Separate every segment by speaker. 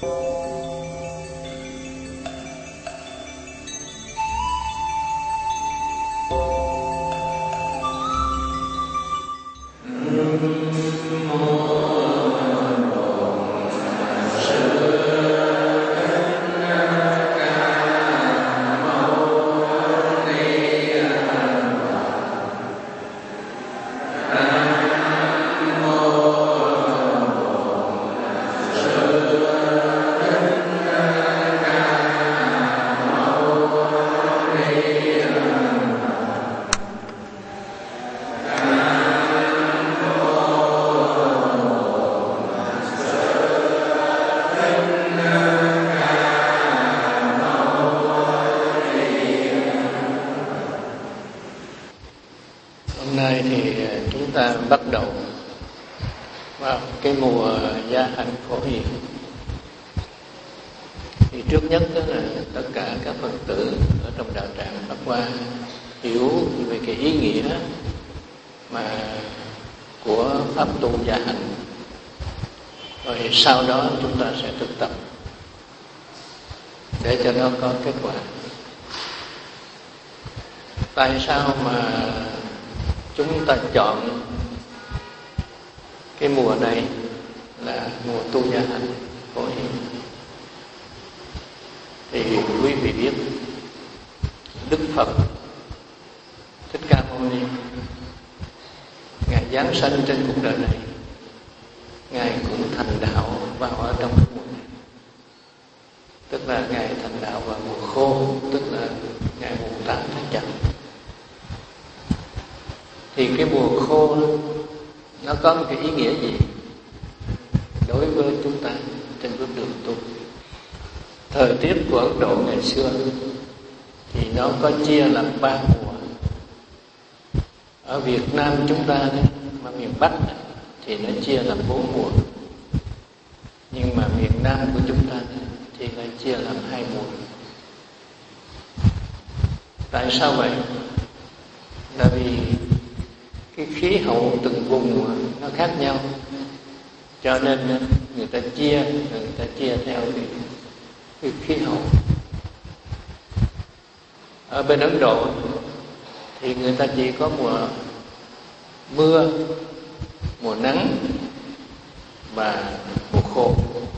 Speaker 1: Bắt đầu vào cái mùa gia hạnh phổ hiền. Thì trước nhất đó là tất cả các Phật tử ở trong đạo tràng Pháp Hoa hiểu về cái ý nghĩa mà của pháp tu gia hạnh, rồi sau đó chúng ta sẽ thực tập để cho nó có kết quả. Tại sao mà chúng ta chọn cái mùa này là mùa tu gia hạnh phổ hiền? Thì quý vị biết Đức Phật Thích Ca Mâu Ni, Ngài giáng sanh trên cuộc đời này, Ngài cũng thành đạo vào ở trong cái mùa này. Tức là Ngài thành đạo vào mùa khô, tức là Ngài mùng 8 tháng Chạp. Thì cái mùa khô nó có một cái ý nghĩa gì đối với chúng ta trên bước đường tu? Thời tiết của Ấn Độ ngày xưa thì nó có chia làm 3 mùa. Ở Việt Nam chúng ta đấy, mà miền Bắc này, thì nó chia làm 4 mùa. Nhưng mà miền Nam của chúng ta đấy, thì nó chia làm 2 mùa. Tại sao vậy? Là vì cái khí hậu từng vùng nó khác nhau, cho nên người ta chia theo cái khí hậu. Ở bên Ấn Độ thì người ta chỉ có mùa mưa, mùa nắng và mùa khô.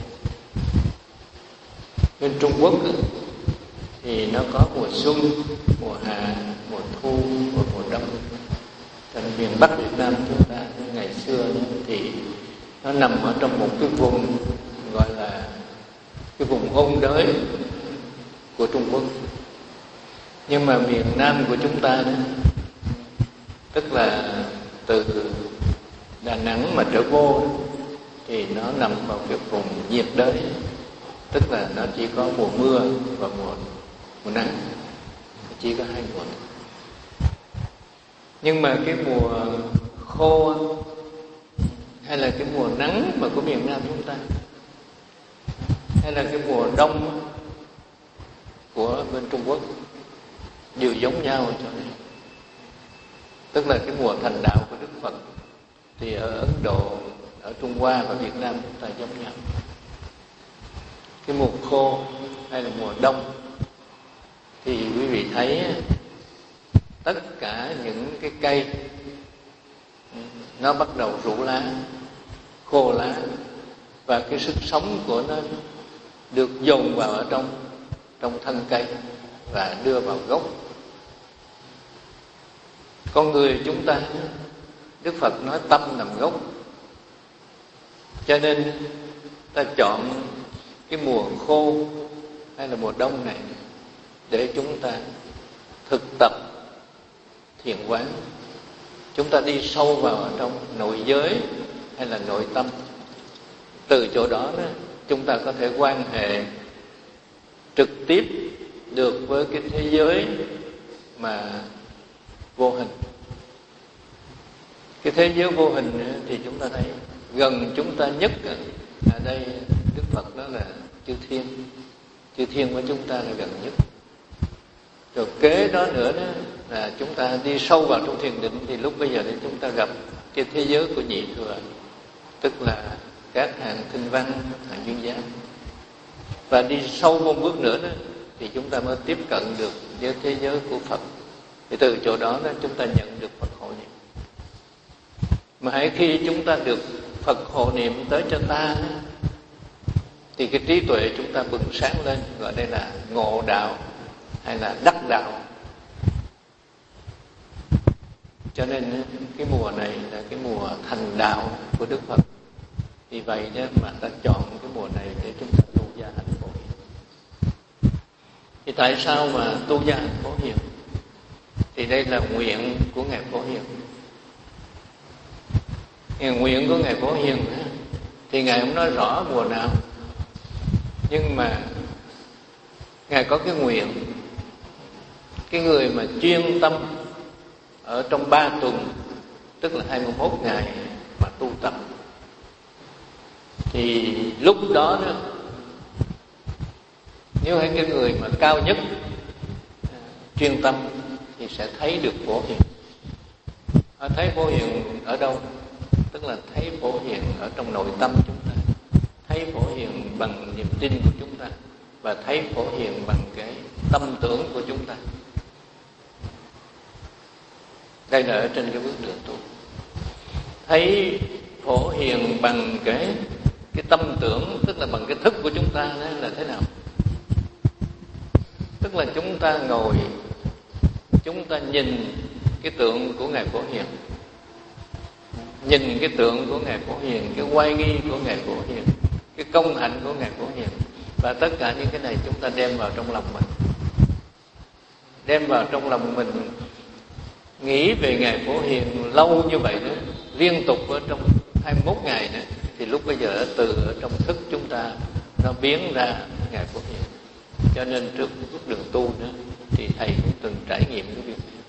Speaker 1: Bên Trung Quốc thì nó có mùa xuân, mùa hạ, mùa thu và mùa đông. Thành miền Bắc Việt Nam chúng ta ngày xưa thì nó nằm ở trong một cái vùng gọi là cái vùng ôn đới của Trung Quốc. Nhưng mà miền Nam của chúng ta đó, tức là từ Đà Nẵng mà trở vô thì nó nằm vào cái vùng nhiệt đới, tức là nó chỉ có mùa mưa và mùa nắng, chỉ có 2 mùa. Nhưng mà cái mùa khô hay là cái mùa nắng mà của miền Nam chúng ta, hay là cái mùa đông của bên Trung Quốc đều giống nhau ở chỗ này. Tức là cái mùa thành đạo của Đức Phật thì ở Ấn Độ, ở Trung Hoa và Việt Nam chúng ta giống nhau. Cái mùa khô hay là mùa đông thì quý vị thấy tất cả những cái cây nó bắt đầu rũ lá, khô lá, và cái sức sống của nó được dồn vào ở trong thân cây và đưa vào gốc. Con người chúng ta, Đức Phật nói tâm làm gốc, cho nên ta chọn cái mùa khô hay là mùa đông này để chúng ta thực tập thiền quán. Chúng ta đi sâu vào ở trong nội giới hay là nội tâm. Từ chỗ đó chúng ta có thể quan hệ trực tiếp được với cái thế giới mà vô hình. Cái thế giới vô hình thì chúng ta thấy gần chúng ta nhất ở đây Đức Phật đó là chư thiên. Chư thiên của chúng ta là gần nhất. Rồi kế đó nữa đó là chúng ta đi sâu vào trong thiền định, thì lúc bây giờ thì chúng ta gặp cái thế giới của nhị thừa, tức là các hàng tinh văn, hàng duyên giác. và đi sâu một bước nữa đó, thì chúng ta mới tiếp cận được với thế giới của Phật. Thì từ chỗ đó chúng ta nhận được Phật hộ niệm. Mà hãy khi chúng ta được Phật hộ niệm tới cho ta, thì cái trí tuệ chúng ta bừng sáng lên, gọi đây là ngộ đạo hay là đắc đạo. Cho nên cái mùa này là cái mùa thành đạo của Đức Phật. Vì vậy đó mà ta chọn cái mùa này để chúng ta tu gia hạnh phổ hiền. Thì tại sao mà tu gia hạnh phổ hiền? Thì đây là nguyện của Ngài Phổ Hiền. Nguyện của Ngài Phổ Hiền thì Ngài không nói rõ mùa nào, nhưng mà Ngài có cái nguyện, cái người mà chuyên tâm ở trong 3 tuần, tức là 21 ngày mà tu tập, thì lúc đó nếu hay cái người mà cao nhất chuyên tâm thì sẽ thấy được Phổ Hiền. Thấy Phổ Hiền ở đâu? Tức là thấy Phổ Hiền ở trong nội tâm chúng ta, thấy Phổ Hiền bằng niềm tin của chúng ta, và thấy Phổ Hiền bằng cái tâm tưởng của chúng ta. Đây là ở trên cái bước đường tu. Thấy Phổ Hiền bằng cái tâm tưởng, tức là bằng cái thức của chúng ta, đó là thế nào? Tức là chúng ta ngồi, chúng ta nhìn cái tượng của Ngài Phổ Hiền, nhìn cái tượng của Ngài Phổ Hiền, cái oai nghi của Ngài Phổ Hiền, cái công hạnh của Ngài Phổ Hiền, và tất cả những cái này chúng ta đem vào trong lòng mình, đem vào trong lòng mình, nghĩ về Ngài Phổ Hiền lâu như vậy đó, liên tục ở trong 21 ngày nữa, thì lúc bây giờ từ ở trong thức chúng ta nó biến ra Ngài Phổ Hiền. Cho nên trước bước đường tu nữa thì thầy cũng từng trải nghiệm cái việc này.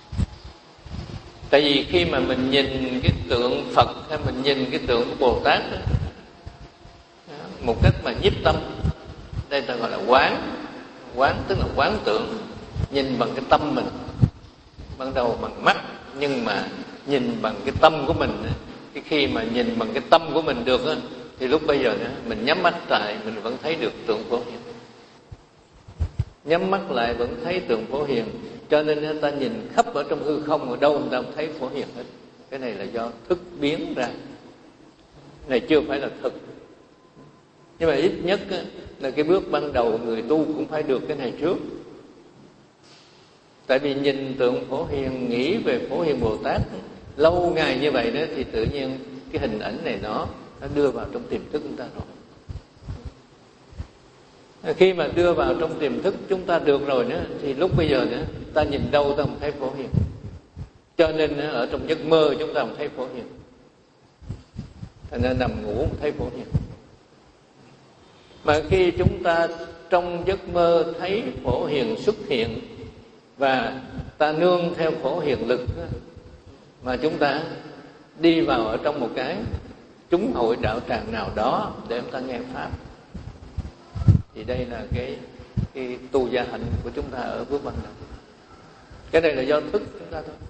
Speaker 1: Tại vì khi mà mình nhìn cái tượng Phật hay mình nhìn cái tượng của Bồ Tát đó, một cách mà nhiếp tâm, đây ta gọi là quán, tức là quán tưởng, nhìn bằng cái tâm mình, ban đầu bằng mắt, nhưng mà nhìn bằng cái tâm của mình. Cái khi mà nhìn bằng cái tâm của mình được thì lúc bây giờ mình nhắm mắt lại mình vẫn thấy được tượng Phổ Hiền, nhắm mắt lại vẫn thấy tượng Phổ Hiền. Cho nên người ta nhìn khắp ở trong hư không, ở đâu người ta cũng thấy Phổ Hiền hết. Cái này là do thức biến ra, này chưa phải là thực. Nhưng mà ít nhất là cái bước ban đầu người tu cũng phải được cái này trước. Tại vì nhìn tượng Phổ Hiền, nghĩ về Phổ Hiền Bồ Tát lâu ngày như vậy đó, thì tự nhiên cái hình ảnh này nó đưa vào trong tiềm thức chúng ta rồi. Khi mà đưa vào trong tiềm thức chúng ta được rồi nữa, thì lúc bây giờ nữa ta nhìn đâu ta không thấy Phổ Hiền. Cho nên ở trong giấc mơ chúng ta không thấy Phổ Hiền, thành nên nằm ngủ không thấy Phổ Hiền. Mà khi chúng ta trong giấc mơ thấy Phổ Hiền xuất hiện, và ta nương theo Phổ Hiền lực mà chúng ta đi vào ở trong một cái chúng hội đạo tràng nào đó để chúng ta nghe pháp, thì đây là cái tu gia hạnh của chúng ta ở bước ban đầu. Cái này là do thức chúng ta thôi.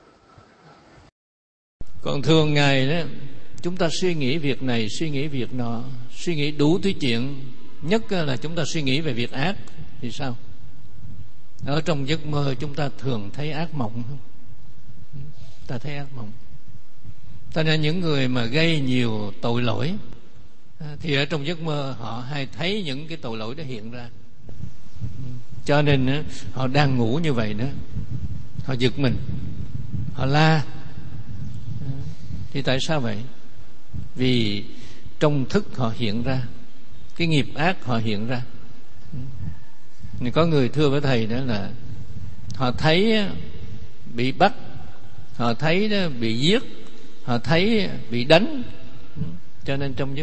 Speaker 1: Còn thường ngày đó chúng ta suy nghĩ việc này, suy nghĩ việc nọ, suy nghĩ đủ thứ chuyện, nhất là chúng ta suy nghĩ về việc ác thì sao? Ở trong giấc mơ chúng ta thường thấy ác mộng không? Ta thấy ác mộng. Cho nên những người mà gây nhiều tội lỗi thì ở trong giấc mơ họ hay thấy những cái tội lỗi đó hiện ra. Cho nên họ đang ngủ như vậy đó, họ giật mình, họ la. Thì tại sao vậy? Vì trong thức họ hiện ra, cái nghiệp ác họ hiện ra. Có người thưa với thầy đó là họ thấy bị bắt, họ thấy bị giết, họ thấy bị đánh. Cho nên trong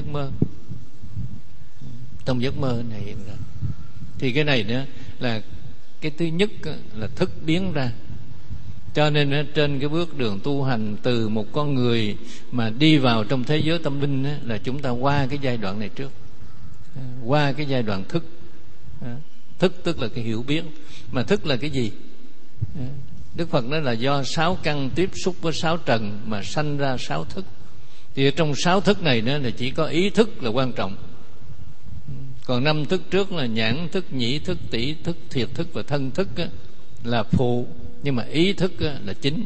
Speaker 1: giấc mơ này hiện ra. Thì cái này nữa là cái thứ nhất là thức biến ra. Cho nên trên cái bước đường tu hành, từ một con người mà đi vào trong thế giới tâm linh là chúng ta qua cái giai đoạn này trước, qua cái giai đoạn thức. Thức tức là cái hiểu biết. Mà thức là cái gì? Đức Phật nói là do 6 căn tiếp xúc với 6 trần mà sanh ra 6 thức. Thì ở trong 6 thức này nữa là chỉ có ý thức là quan trọng. Còn 5 thức trước là nhãn thức, nhĩ thức, tỷ thức, thiệt thức và thân thức á, là phụ, nhưng mà ý thức á, là chính.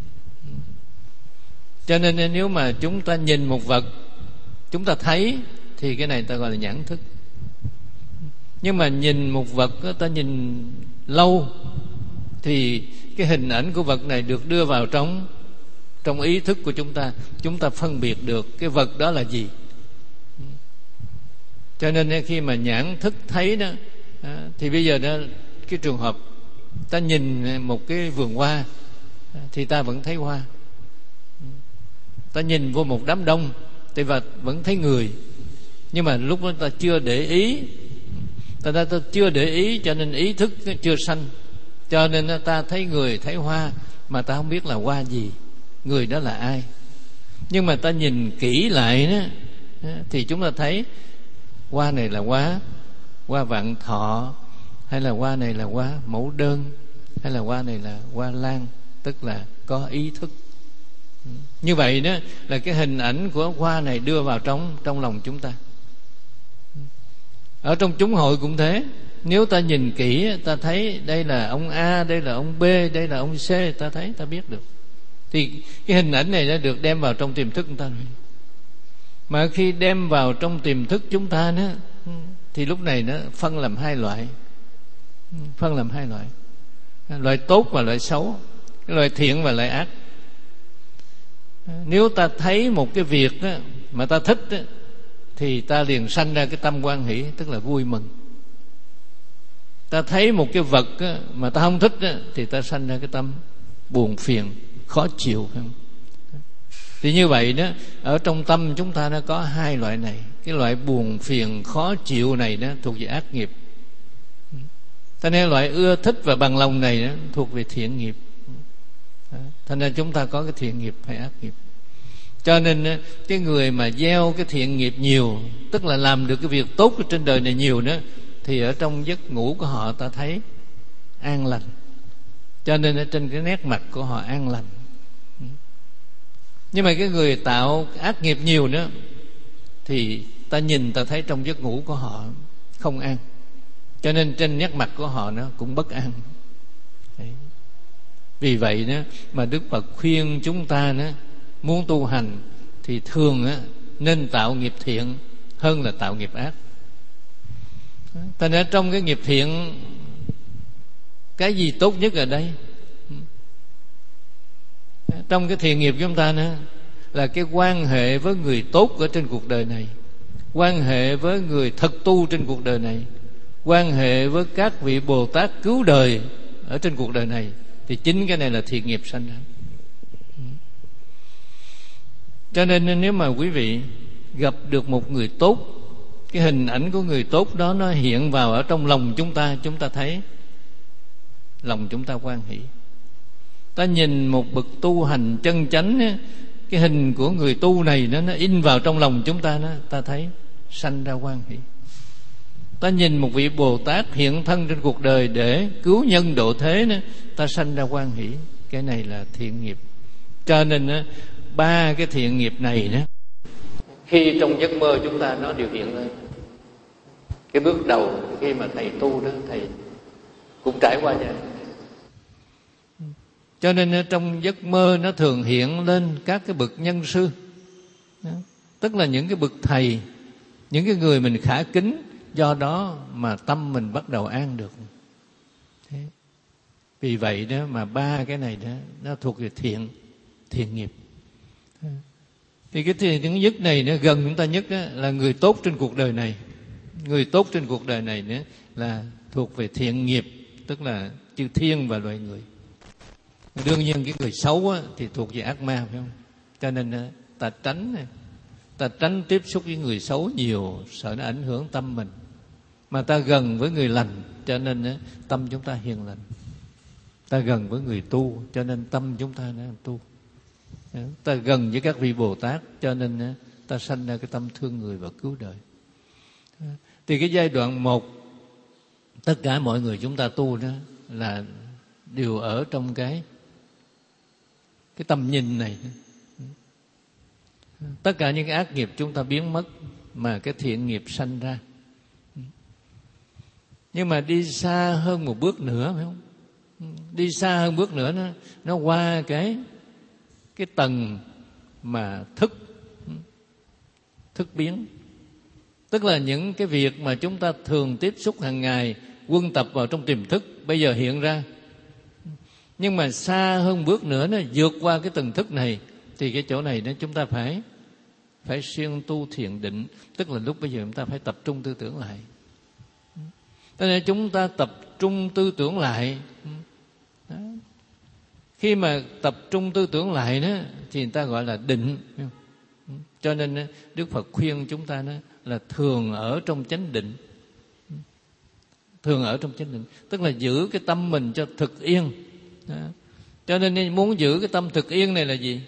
Speaker 1: Cho nên nếu mà chúng ta nhìn một vật, chúng ta thấy, thì cái này ta gọi là nhãn thức. Nhưng mà nhìn một vật, ta nhìn lâu, thì cái hình ảnh của vật này được đưa vào trong ý thức của chúng ta phân biệt được cái vật đó là gì. Cho nên khi mà nhãn thức thấy đó, thì bây giờ đó, cái trường hợp ta nhìn một cái vườn hoa thì ta vẫn thấy hoa. Ta nhìn vô một đám đông thì vẫn thấy người, nhưng mà lúc đó ta chưa để ý, ta chưa để ý, cho nên ý thức chưa sanh. Cho nên ta thấy người, thấy hoa, mà ta không biết là hoa gì, người đó là ai. Nhưng mà ta nhìn kỹ lại đó, thì chúng ta thấy hoa này là hoa vạn thọ, hay là hoa này là hoa mẫu đơn, hay là hoa này là hoa lan, tức là có ý thức. Như vậy đó là cái hình ảnh của hoa này đưa vào trong lòng chúng ta. Ở trong chúng hội cũng thế. Nếu ta nhìn kỹ, ta thấy đây là ông A, đây là ông B, đây là ông C, ta thấy, ta biết được. Thì cái hình ảnh này đã được đem vào trong tiềm thức chúng ta rồi. Mà khi đem vào trong tiềm thức chúng ta đó, thì lúc này nó phân làm hai loại. Loại tốt và loại xấu, loại thiện và loại ác. Nếu ta thấy một cái việc đó, mà ta thích đó, thì ta liền sanh ra cái tâm hoan hỷ, tức là vui mừng. Ta thấy một cái vật đó, mà ta không thích đó, thì ta sanh ra cái tâm buồn phiền, khó chịu, phải không? Thì như vậy đó, ở trong tâm chúng ta nó có hai loại này. Cái loại buồn phiền khó chịu này đó thuộc về ác nghiệp. Cho nên loại ưa thích và bằng lòng này đó thuộc về thiện nghiệp. Thành ra chúng ta có cái thiện nghiệp hay ác nghiệp. Cho nên cái người mà gieo cái thiện nghiệp nhiều, tức là làm được cái việc tốt ở trên đời này nhiều đó, thì ở trong giấc ngủ của họ ta thấy an lành. Cho nên ở trên cái nét mặt của họ an lành. Nhưng mà cái người tạo ác nghiệp nhiều đó, thì ta nhìn ta thấy trong giấc ngủ của họ không an. Cho nên trên nét mặt của họ nó cũng bất an. Đấy. Vì vậy đó mà Đức Phật khuyên chúng ta đó, muốn tu hành thì thường đó, nên tạo nghiệp thiện hơn là tạo nghiệp ác. Thành ra trong cái nghiệp thiện, cái gì tốt nhất ở đây? Trong cái thiện nghiệp của chúng ta nữa là cái quan hệ với người tốt ở trên cuộc đời này, quan hệ với người thật tu trên cuộc đời này, quan hệ với các vị Bồ Tát cứu đời ở trên cuộc đời này. Thì chính cái này là thiện nghiệp sanh ra. Cho nên nếu mà quý vị gặp được một người tốt, cái hình ảnh của người tốt đó nó hiện vào ở trong lòng chúng ta thấy lòng chúng ta hoan hỷ. Ta nhìn một bậc tu hành chân chánh, cái hình của người tu này nó in vào trong lòng chúng ta, ta thấy sanh ra hoan hỷ. Ta nhìn một vị Bồ Tát hiện thân trên cuộc đời để cứu nhân độ thế, ta sanh ra hoan hỷ. Cái này là thiện nghiệp. Cho nên ba cái thiện nghiệp này đó, khi trong giấc mơ chúng ta nó đều hiện lên. Cái bước đầu khi mà thầy tu đó, thầy cũng trải qua vậy. Cho nên trong giấc mơ nó thường hiện lên các cái bậc nhân sư, tức là những cái bậc thầy, những cái người mình khả kính. Do đó mà tâm mình bắt đầu an được. Thế. Vì vậy đó mà ba cái này đó nó thuộc về thiện nghiệp. Thì cái thiện nhất này nó gần chúng ta nhất đó, là người tốt trên cuộc đời này. Người tốt trên cuộc đời này nữa là thuộc về thiện nghiệp, tức là chư thiên và loài người. Đương nhiên cái người xấu á, thì thuộc về ác ma, phải không? Cho nên ta tránh tiếp xúc với người xấu nhiều, sợ nó ảnh hưởng tâm mình. Mà ta gần với người lành, cho nên tâm chúng ta hiền lành. Ta gần với người tu, cho nên tâm chúng ta nó tu. Ta gần với các vị Bồ Tát, cho nên ta sanh ra cái tâm thương người và cứu đời. Thì cái giai đoạn 1, tất cả mọi người chúng ta tu đó là đều ở trong cái tầm nhìn này. Tất cả những cái ác nghiệp chúng ta biến mất, mà cái thiện nghiệp sanh ra. Nhưng mà đi xa hơn một bước nữa, phải không? Đi xa hơn bước nữa, nó qua cái tầng mà thức biến. Tức là những cái việc mà chúng ta thường tiếp xúc hàng ngày, quân tập vào trong tiềm thức, bây giờ hiện ra. Nhưng mà xa hơn bước nữa, nó vượt qua cái tầng thức này, thì cái chỗ này chúng ta phải siêng tu thiền định. Tức là lúc bây giờ chúng ta phải tập trung tư tưởng lại. Cho nên chúng ta tập trung tư tưởng lại. Đó. Khi mà tập trung tư tưởng lại đó, thì người ta gọi là định. Cho nên Đức Phật khuyên chúng ta đó là thường ở trong chánh định. Thường ở trong chánh định, tức là giữ cái tâm mình cho thực yên. Đó. Cho nên muốn giữ cái tâm thực yên này là gì?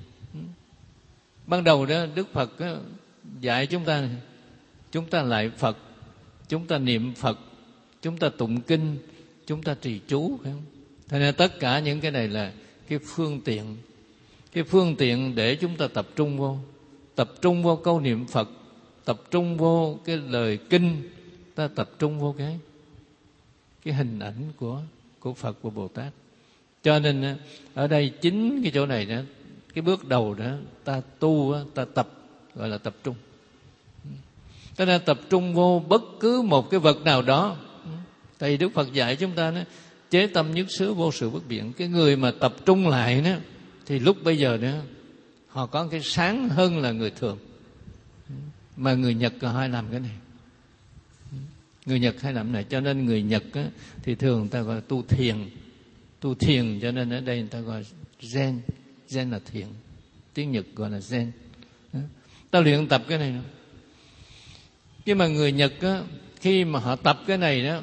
Speaker 1: Ban đầu đó Đức Phật dạy chúng ta lại Phật, chúng ta niệm Phật, chúng ta tụng kinh, chúng ta trì chú, phải không? Thế nên tất cả những cái này là cái phương tiện để chúng ta tập trung vô câu niệm Phật, tập trung vô cái lời kinh, ta tập trung vô cái hình ảnh của Phật và Bồ Tát. Cho nên ở đây chính cái chỗ này đó, cái bước đầu đó ta tu, ta tập, gọi là tập trung. Cho nên tập trung vô bất cứ một cái vật nào đó. Tại vì Đức Phật dạy chúng ta đó, chế tâm nhất xứ vô sự bất biện. Cái người mà tập trung lại đó, thì lúc bây giờ đó họ có cái sáng hơn là người thường. Mà người Nhật hay làm cái này. Người Nhật hay làm cái này. Cho nên người Nhật á, thì thường người ta gọi là tu thiền. Cho nên ở đây người ta gọi Zen. Zen là thiền. Tiếng Nhật gọi là Zen. Ta luyện tập cái này nữa. Khi mà người Nhật á, khi mà họ tập cái này đó,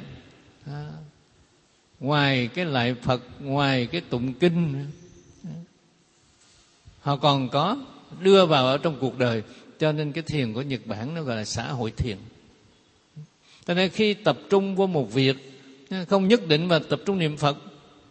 Speaker 1: ngoài cái lại Phật, ngoài cái tụng kinh, họ còn có đưa vào ở trong cuộc đời. Cho nên cái thiền của Nhật Bản nó gọi là xã hội thiền. Cho nên khi tập trung vô một việc, không nhất định mà tập trung niệm Phật,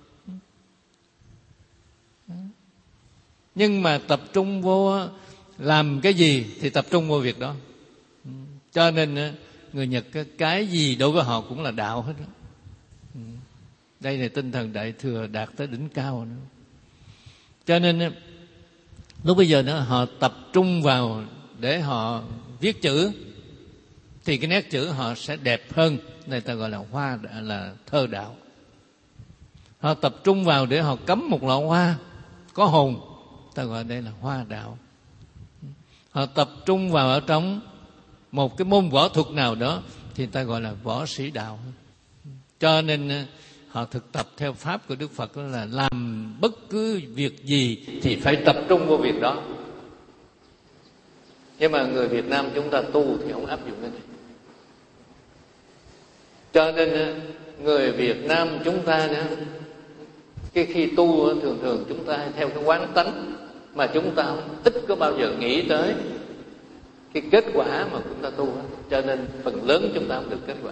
Speaker 1: nhưng mà tập trung vô làm cái gì thì tập trung vô việc đó. Cho nên người Nhật cái gì đối với họ cũng là đạo hết đó. Đây là tinh thần Đại Thừa đạt tới đỉnh cao nữa. Cho nên lúc bây giờ nữa họ tập trung vào để họ viết chữ, thì cái nét chữ họ sẽ đẹp hơn. Này ta gọi là hoa, là thơ đạo. Họ tập trung vào để họ cắm một lọ hoa có hồn, ta gọi đây là hoa đạo. Họ tập trung vào ở trong một cái môn võ thuật nào đó thì ta gọi là võ sĩ đạo. Cho nên họ thực tập theo pháp của Đức Phật, đó là làm bất cứ việc gì thì phải tập trung vào việc đó. Nhưng mà người Việt Nam chúng ta tu thì không áp dụng cái này. Cho nên người Việt Nam chúng ta đó, khi tu thường chúng ta theo cái quán tánh, mà chúng ta ít có bao giờ nghĩ tới cái kết quả mà chúng ta tu. Cho nên phần lớn chúng ta không được kết quả.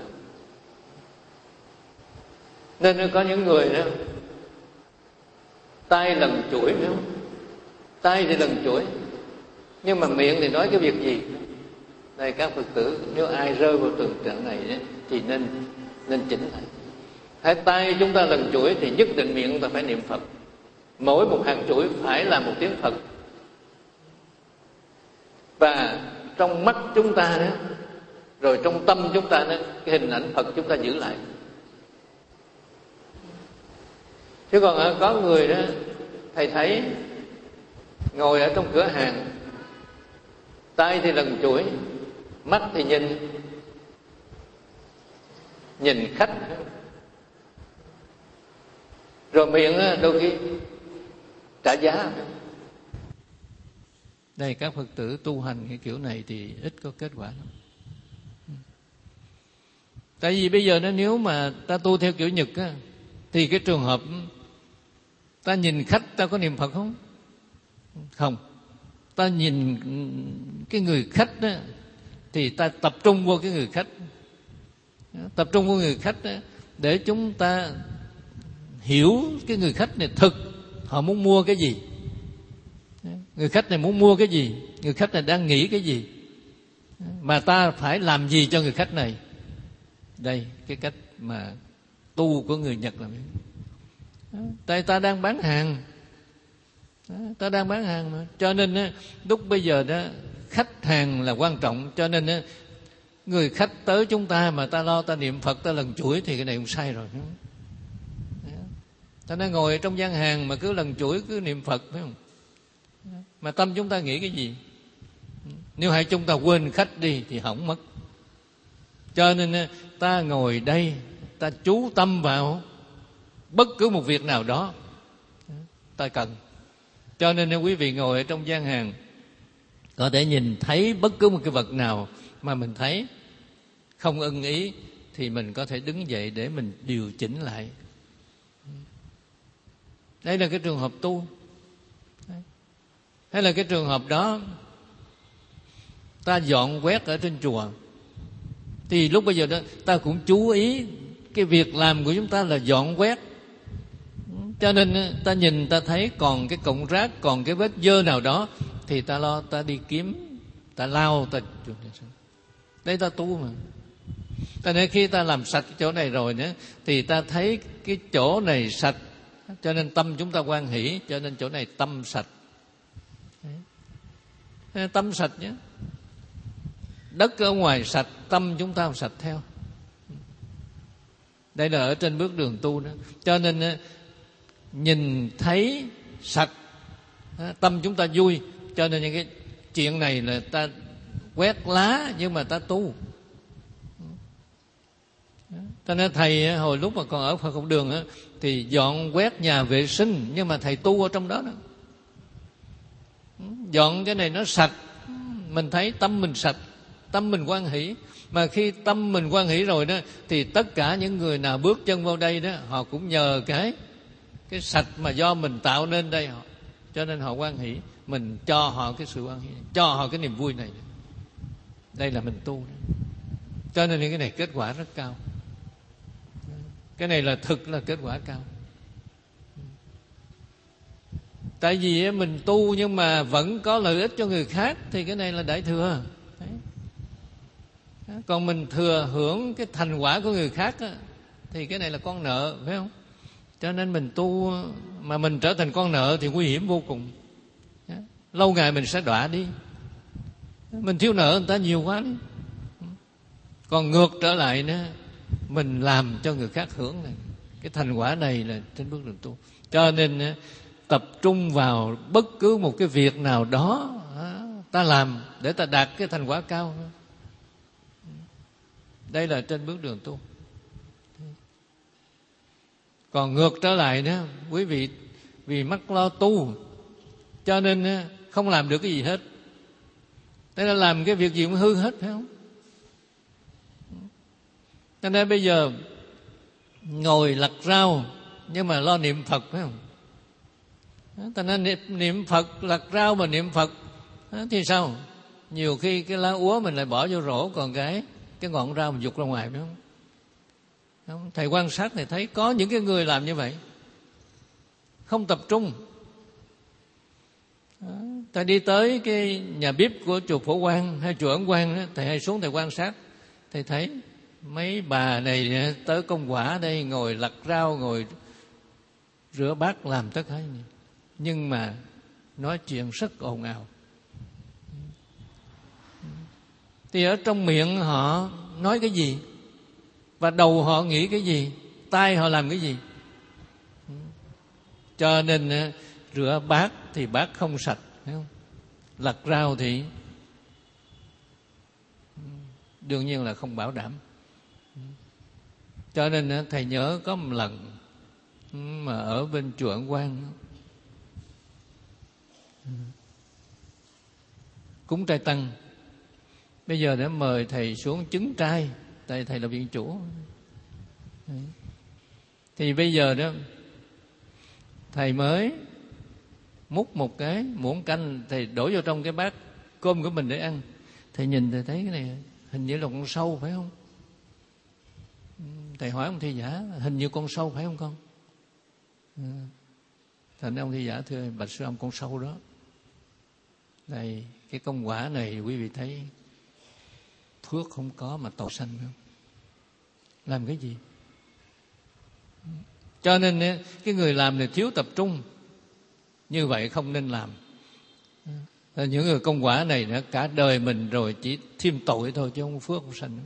Speaker 1: Nên có những người đó tay lần chuỗi, phải không? Tay thì lần chuỗi, nhưng mà miệng thì nói cái việc gì? Đây các Phật tử, nếu ai rơi vào tình trạng này thì nên chỉnh lại. Hai tay chúng ta lần chuỗi thì nhất định miệng chúng ta phải niệm Phật. Mỗi một hàng chuỗi phải là một tiếng Phật. Và trong mắt chúng ta đó, rồi trong tâm chúng ta đó, cái hình ảnh Phật chúng ta giữ lại. Chứ còn có người đó, thầy thấy ngồi ở trong cửa hàng, tay thì lần chuỗi, mắt thì nhìn khách, rồi miệng đôi khi trả giá. Đây các Phật tử tu hành cái kiểu này thì ít có kết quả lắm. Tại vì bây giờ nếu mà ta tu theo kiểu Nhật á, thì cái trường hợp ta nhìn khách ta có niệm Phật không? Không. Ta nhìn cái người khách đó, thì ta tập trung vô cái người khách. Tập trung vô người khách đó, để chúng ta hiểu cái người khách này thực họ muốn mua cái gì, người khách này muốn mua cái gì, người khách này đang nghĩ cái gì, mà ta phải làm gì cho người khách này. Đây cái cách mà tu của người Nhật là tại ta đang bán hàng, ta đang bán hàng mà. Cho nên lúc bây giờ đó khách hàng là quan trọng. Cho nên người khách tới chúng ta mà ta lo ta niệm Phật, ta lần chuỗi thì cái này cũng sai rồi. Ta đang ngồi trong gian hàng mà cứ lần chuỗi cứ niệm Phật, phải không? Mà tâm chúng ta nghĩ cái gì? Nếu hãy chúng ta quên khách đi thì hỏng mất. Cho nên ta ngồi đây, ta chú tâm vào bất cứ một việc nào đó ta cần. Cho nên quý vị ngồi ở trong gian hàng, có thể nhìn thấy bất cứ một cái vật nào mà mình thấy không ưng ý thì mình có thể đứng dậy để mình điều chỉnh lại. Đây là cái trường hợp tu. Hay là cái trường hợp đó ta dọn quét ở trên chùa, thì lúc bây giờ đó ta cũng chú ý cái việc làm của chúng ta là dọn quét. Cho nên ta nhìn ta thấy còn cái cọng rác, còn cái vết dơ nào đó thì ta lo ta đi kiếm, ta lau, ta đây ta tu mà. Cho nên khi ta làm sạch cái chỗ này rồi nữa thì ta thấy cái chỗ này sạch, cho nên tâm chúng ta hoan hỷ, cho nên chỗ này tâm sạch. Đấy. Tâm sạch nhé. Đất ở ngoài sạch, tâm chúng ta sạch theo. Đây là ở trên bước đường tu đó. Cho nên nhìn thấy sạch, tâm chúng ta vui. Cho nên những cái chuyện này là ta quét lá nhưng mà ta tu. Cho nên thầy hồi lúc mà còn ở Phật Học Đường thì dọn quét nhà vệ sinh, nhưng mà thầy tu ở trong đó. Dọn cái này nó sạch, mình thấy tâm mình sạch, tâm mình hoan hỷ. Mà khi tâm mình hoan hỷ rồi đó thì tất cả những người nào bước chân vào đây đó, họ cũng nhờ cái sạch mà do mình tạo nên đây, cho nên họ hoan hỷ. Mình cho họ cái sự hoan hỷ, cho họ cái niềm vui này. Đây là mình tu đó. Cho nên cái này kết quả rất cao. Cái này là thực là kết quả cao. Tại vì mình tu nhưng mà vẫn có lợi ích cho người khác thì cái này là đại thừa. Đấy. Còn mình thừa hưởng cái thành quả của người khác thì cái này là con nợ, phải không? Cho nên mình tu mà mình trở thành con nợ thì nguy hiểm vô cùng. Lâu ngày mình sẽ đọa đi. Mình thiếu nợ người ta nhiều quá đi. Còn ngược trở lại nữa, mình làm cho người khác hưởng này, cái thành quả này là trên bước đường tu. Cho nên tập trung vào bất cứ một cái việc nào đó ta làm để ta đạt cái thành quả cao. Đây là trên bước đường tu. Còn ngược trở lại nữa, quý vị vì mắc lo tu cho nên không làm được cái gì hết. Thế là làm cái việc gì cũng hư hết, phải không? Cho nên bây giờ ngồi lặt rau nhưng mà lo niệm Phật, phải không? Ta nên niệm Phật, lặt rau mà niệm Phật thì sao? Nhiều khi cái lá úa mình lại bỏ vô rổ, còn cái ngọn rau mình giục ra ngoài, phải không? Thầy quan sát thầy thấy có những cái người làm như vậy, không tập trung. Thầy đi tới cái nhà bếp của chùa Phổ Quang hay chùa Ấn Quang, thầy hay xuống thầy quan sát, thầy thấy mấy bà này tới công quả đây ngồi lặt rau, ngồi rửa bát, làm tất cả này. Nhưng mà nói chuyện rất ồn ào. Thì ở trong miệng họ nói cái gì, và đầu họ nghĩ cái gì, tay họ làm cái gì. Cho nên rửa bát thì bát không sạch, phải không? Lặt rau thì đương nhiên là không bảo đảm. Cho nên thầy nhớ có một lần mà ở bên chùa Ấn Quang cúng trai tăng. Bây giờ để mời thầy xuống chứng trai, tại thầy là viện chủ. Thì bây giờ đó thầy mới múc một cái muỗng canh, thầy đổ vô trong cái bát cơm của mình để ăn. Thầy nhìn thầy thấy cái này hình như là con sâu, phải không? Thầy hỏi ông thi giả, hình như con sâu phải không con? Thành ông thi giả thưa bạch sư ông, con sâu đó. Đây, cái công quả này quý vị thấy phước không có mà tội sanh, phải không? Làm cái gì? Cho nên cái người làm này thiếu tập trung, như vậy không nên làm. Những người công quả này cả đời mình rồi chỉ thêm tội thôi chứ không phước không sanh.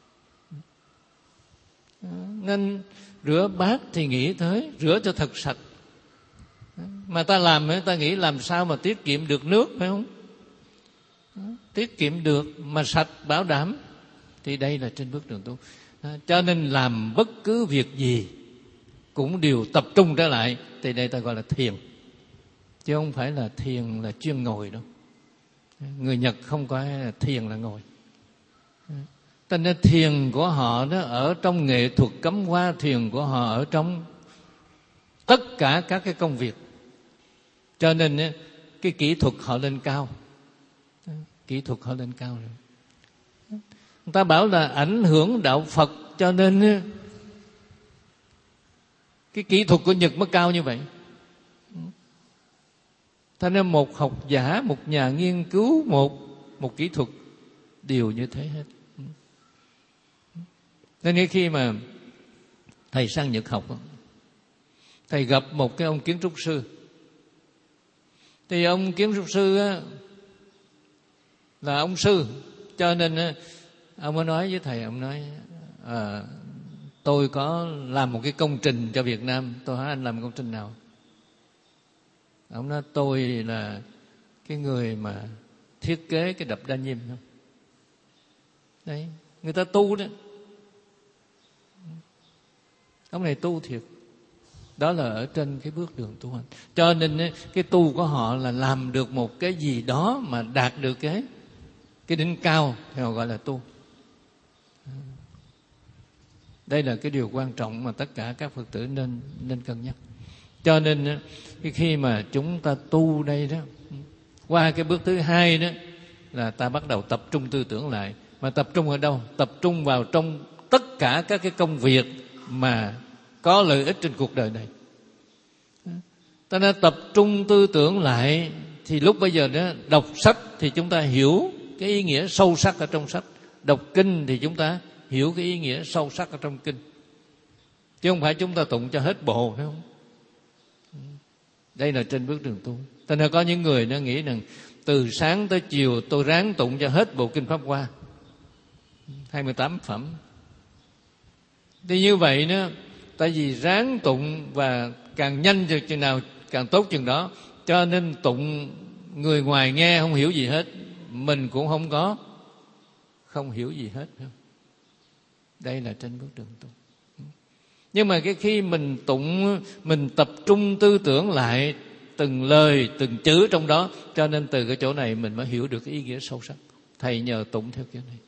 Speaker 1: Nên rửa bát thì nghĩ tới rửa cho thật sạch. Mà ta làm ta nghĩ làm sao mà tiết kiệm được nước, phải không? Tiết kiệm được mà sạch bảo đảm, thì đây là trên bước đường tu. Cho nên làm bất cứ việc gì cũng đều tập trung trở lại, thì đây ta gọi là thiền, chứ không phải là thiền là chuyên ngồi đâu. Người Nhật không có thiền là ngồi. Cho nên thiền của họ đó ở trong nghệ thuật cắm hoa, thiền của họ ở trong tất cả các cái công việc. Cho nên cái kỹ thuật họ lên cao. Kỹ thuật họ lên cao rồi. Người ta bảo là ảnh hưởng đạo Phật, cho nên cái kỹ thuật của Nhật mới cao như vậy. Thế nên một học giả, một nhà nghiên cứu, một kỹ thuật đều như thế hết. Nên khi mà thầy sang Nhật học, thầy gặp một cái ông kiến trúc sư. Thì ông kiến trúc sư là ông sư, cho nên ông mới nói với thầy, ông nói tôi có làm một cái công trình cho Việt Nam. Tôi hỏi anh làm công trình nào? Ông nói tôi là cái người mà thiết kế cái đập Đa Nhiêm. Đấy, người ta tu đó. Ông này tu thiệt. Đó là ở trên cái bước đường tu hành. Cho nên cái tu của họ là làm được một cái gì đó mà đạt được cái đỉnh cao, thì họ gọi là tu. Đây là cái điều quan trọng mà tất cả các Phật tử nên cân nhắc. Cho nên khi mà chúng ta tu đây đó, qua cái bước thứ hai đó là ta bắt đầu tập trung tư tưởng lại. Mà tập trung ở đâu? Tập trung vào trong tất cả các cái công việc mà có lợi ích trên cuộc đời này. Ta nên tập trung tư tưởng lại, thì lúc bây giờ đó đọc sách thì chúng ta hiểu cái ý nghĩa sâu sắc ở trong sách. Đọc kinh thì chúng ta hiểu cái ý nghĩa sâu sắc ở trong kinh, chứ không phải chúng ta tụng cho hết bộ, phải không? Đây là trên bước đường tu. Cho nên có những người nó nghĩ rằng từ sáng tới chiều tôi ráng tụng cho hết bộ kinh Pháp Hoa 28 phẩm. Thì như vậy đó, tại vì ráng tụng và càng nhanh chừng nào càng tốt chừng đó. Cho nên tụng người ngoài nghe không hiểu gì hết, mình cũng không hiểu gì hết. Đây là trên bước đường tu. Nhưng mà cái khi mình tụng, mình tập trung tư tưởng lại từng lời, từng chữ trong đó, cho nên từ cái chỗ này mình mới hiểu được cái ý nghĩa sâu sắc. Thầy nhờ tụng theo kiểu này.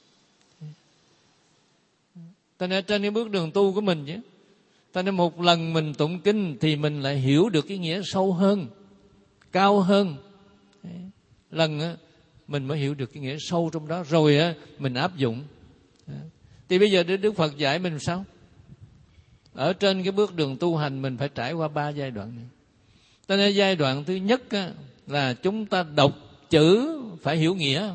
Speaker 1: Cho nên trên cái bước đường tu của mình chứ. Cho nên một lần mình tụng kinh thì mình lại hiểu được cái nghĩa sâu hơn, cao hơn. Lần mình mới hiểu được cái nghĩa sâu trong đó, rồi mình áp dụng. Thì bây giờ Đức Phật dạy mình sao? Ở trên cái bước đường tu hành mình phải trải qua 3 giai đoạn này. Cho nên giai đoạn thứ nhất là chúng ta đọc chữ phải hiểu nghĩa.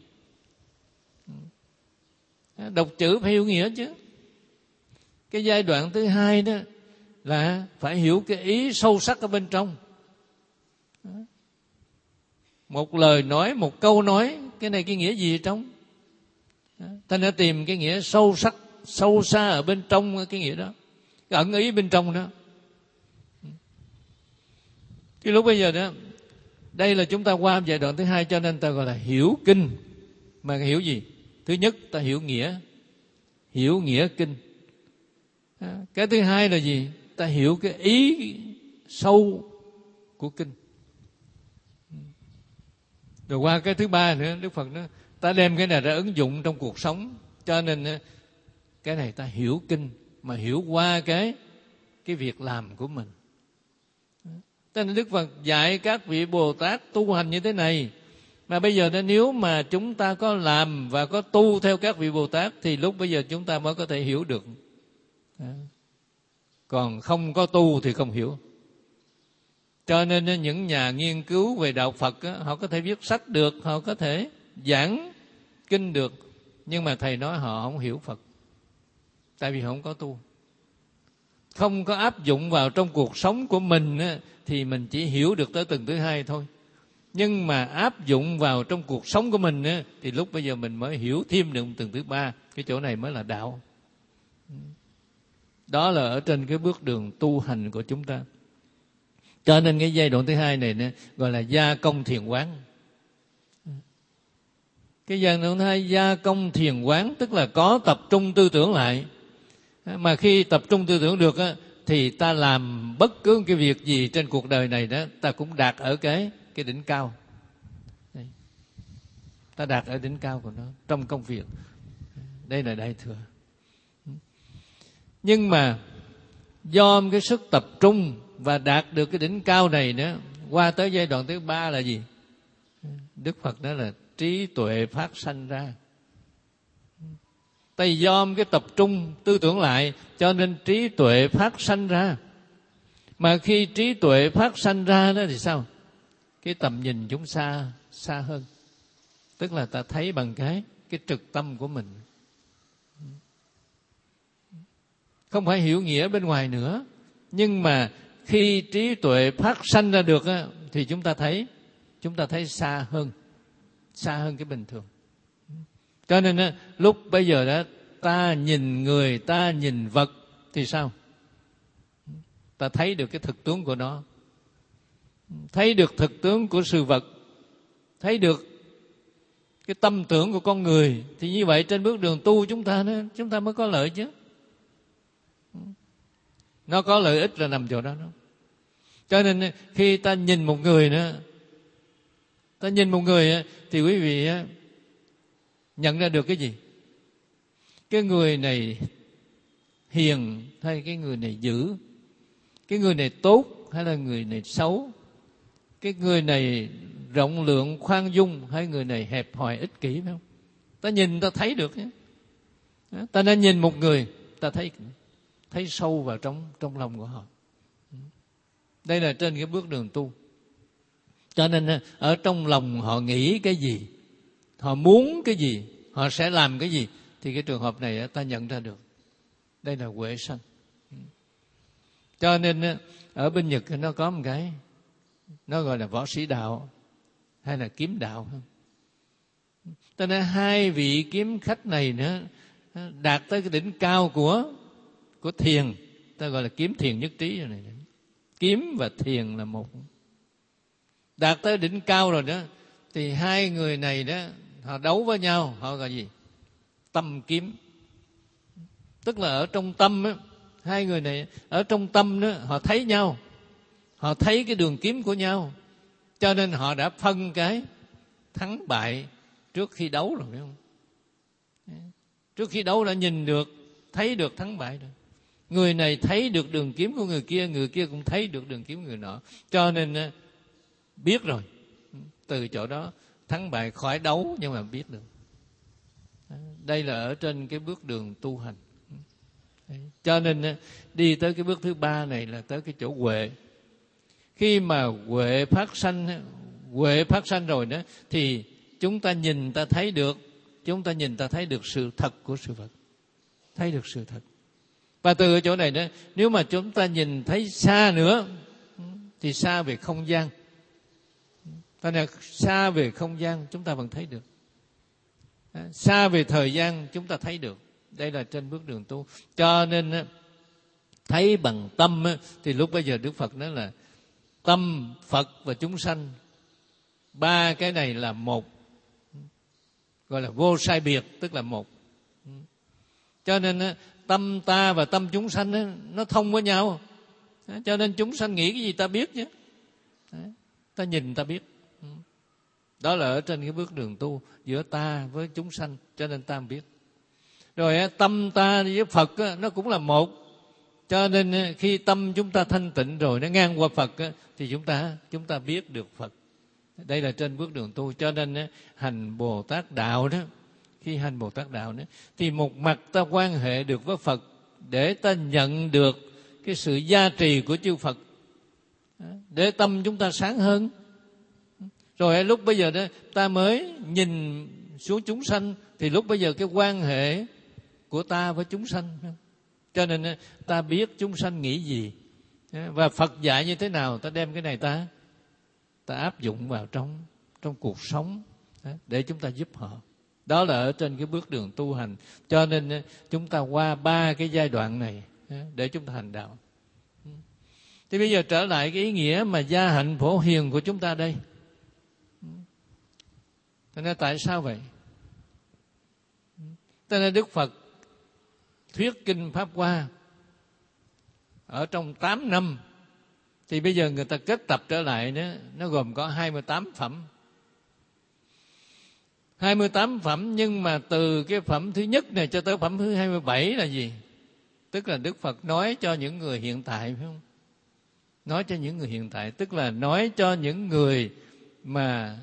Speaker 1: Đọc chữ phải hiểu nghĩa chứ. Cái giai đoạn thứ hai đó là phải hiểu cái ý sâu sắc ở bên trong. Một lời nói, một câu nói, cái này cái nghĩa gì ở trong? Ta đã tìm cái nghĩa sâu sắc, sâu xa ở bên trong cái nghĩa đó, cái ẩn ý bên trong đó. Cái lúc bây giờ đó, đây là chúng ta qua giai đoạn thứ hai, cho nên ta gọi là hiểu kinh. Mà hiểu gì? Thứ nhất ta hiểu nghĩa kinh. Cái thứ hai là gì? Ta hiểu cái ý sâu của kinh. Rồi qua cái thứ ba nữa, Đức Phật nói ta đem cái này ra ứng dụng trong cuộc sống. Cho nên cái này ta hiểu kinh mà hiểu qua cái việc làm của mình. Cho nên Đức Phật dạy các vị Bồ Tát tu hành như thế này. Mà bây giờ nếu mà chúng ta có làm và có tu theo các vị Bồ Tát thì lúc bây giờ chúng ta mới có thể hiểu được. Còn không có tu thì không hiểu. Cho nên những nhà nghiên cứu về đạo Phật họ có thể viết sách được, họ có thể giảng kinh được, nhưng mà thầy nói họ không hiểu Phật, tại vì họ không có tu. không có áp dụng vào trong cuộc sống của mình á, thì mình chỉ hiểu được tới từng thứ hai thôi. Nhưng mà áp dụng vào trong cuộc sống của mình á, thì lúc bây giờ mình mới hiểu thêm được từng thứ ba. Cái chỗ này mới là đạo. Đó là ở trên cái bước đường tu hành của chúng ta. Cho nên cái giai đoạn thứ hai này gọi là gia công thiền quán. Cái giai đoạn thứ hai gia công thiền quán tức là có tập trung tư tưởng lại. Mà khi tập trung tư tưởng được á, thì ta làm bất cứ cái việc gì trên cuộc đời này đó, ta cũng đạt ở cái đỉnh cao. Ta đạt ở đỉnh cao của nó trong công việc. Đây là đại thừa. Nhưng mà do cái sức tập trung và đạt được cái đỉnh cao này nữa, qua tới giai đoạn thứ ba là gì? Đức Phật nói là trí tuệ phát sanh ra. Tại do cái tập trung tư tưởng lại cho nên trí tuệ phát sanh ra. Mà khi trí tuệ phát sanh ra đó thì sao? Cái tầm nhìn chúng xa hơn. Tức là ta thấy bằng cái trực tâm của mình. Không phải hiểu nghĩa bên ngoài nữa. Nhưng mà khi trí tuệ phát sanh ra được á, thì chúng ta thấy xa hơn cái bình thường. Cho nên á, lúc bây giờ đó ta nhìn người, ta nhìn vật thì sao? Ta thấy được cái thực tướng của nó, thấy được thực tướng của sự vật, thấy được cái tâm tưởng của con người. Thì như vậy trên bước đường tu chúng ta mới có lợi chứ. Nó có lợi ích là nằm chỗ đó. Cho nên khi ta nhìn một người nữa, thì quý vị nhận ra được cái gì? Cái người này hiền hay cái người này dữ? Cái người này tốt hay là người này xấu? Cái người này rộng lượng khoan dung hay người này hẹp hòi ích kỷ, phải không? Ta nhìn ta thấy được nhé. Ta nên nhìn một người, ta thấy sâu vào trong lòng của họ. Đây là trên cái bước đường tu. Cho nên ở trong lòng họ nghĩ cái gì, họ muốn cái gì, họ sẽ làm cái gì, thì cái trường hợp này ta nhận ra được. Đây là huệ sanh. Cho nên ở bên Nhật nó có một cái, nó gọi là võ sĩ đạo hay là kiếm đạo. Cho nên hai vị kiếm khách này nữa đạt tới cái đỉnh cao của thiền, ta gọi là kiếm thiền nhất trí rồi này. Kiếm và thiền là một. Đạt tới đỉnh cao rồi đó, thì hai người này đó họ đấu với nhau, họ gọi gì? Tâm kiếm. Tức là ở trong tâm á, hai người này ở trong tâm đó họ thấy nhau, họ thấy cái đường kiếm của nhau, cho nên họ đã phân cái thắng bại trước khi đấu rồi, phải không? Trước khi đấu đã nhìn được, thấy được thắng bại rồi. Người này thấy được đường kiếm của người kia cũng thấy được đường kiếm người nọ, cho nên biết rồi. Từ chỗ đó thắng bại khỏi đấu nhưng mà biết được. Đây là ở trên cái bước đường tu hành. Cho nên đi tới cái bước thứ ba này là tới cái chỗ huệ. Khi mà huệ phát sanh rồi đó, thì chúng ta nhìn ta thấy được sự thật của sự vật, thấy được sự thật. Và từ chỗ này đó, nếu mà chúng ta nhìn thấy xa nữa thì xa về không gian. Tại nên xa về không gian chúng ta vẫn thấy được, xa về thời gian chúng ta thấy được. Đây là trên bước đường tu. Cho nên thấy bằng tâm thì lúc bây giờ Đức Phật nói là tâm, Phật và chúng sanh, ba cái này là một, gọi là vô sai biệt, tức là một. Cho nên tâm ta và tâm chúng sanh nó thông với nhau. Cho nên chúng sanh nghĩ cái gì ta biết chứ, ta nhìn ta biết. Đó là ở trên cái bước đường tu giữa ta với chúng sanh, cho nên ta biết. Rồi tâm ta với Phật nó cũng là một. Cho nên khi tâm chúng ta thanh tịnh rồi, nó ngang qua Phật thì chúng ta biết được Phật. Đây là trên bước đường tu. Cho nên hành Bồ Tát đạo đó, khi hành Bồ Tát đạo đó, thì một mặt ta quan hệ được với Phật để ta nhận được cái sự gia trì của chư Phật, để tâm chúng ta sáng hơn. Rồi lúc bây giờ đó ta mới nhìn xuống chúng sanh, thì lúc bây giờ cái quan hệ của ta với chúng sanh
Speaker 2: Cho nên ta biết chúng sanh nghĩ gì và Phật dạy như thế nào, ta đem cái này ta áp dụng vào trong cuộc sống để chúng ta giúp họ. Đó là ở trên cái bước đường tu hành. Cho nên chúng ta qua 3 cái giai đoạn này để chúng ta hành đạo. Thì bây giờ trở lại cái ý nghĩa mà gia hạnh phổ hiền của chúng ta đây. Thế nên tại sao vậy? Thế nên Đức Phật thuyết kinh Pháp Hoa ở trong 8 năm. Thì bây giờ người ta kết tập trở lại nó gồm có 28 phẩm. 28 phẩm, nhưng mà từ cái phẩm thứ nhất này cho tới phẩm thứ 27 là gì? Tức là Đức Phật nói cho những người hiện tại, phải không? Nói cho những người hiện tại, tức là nói cho những người mà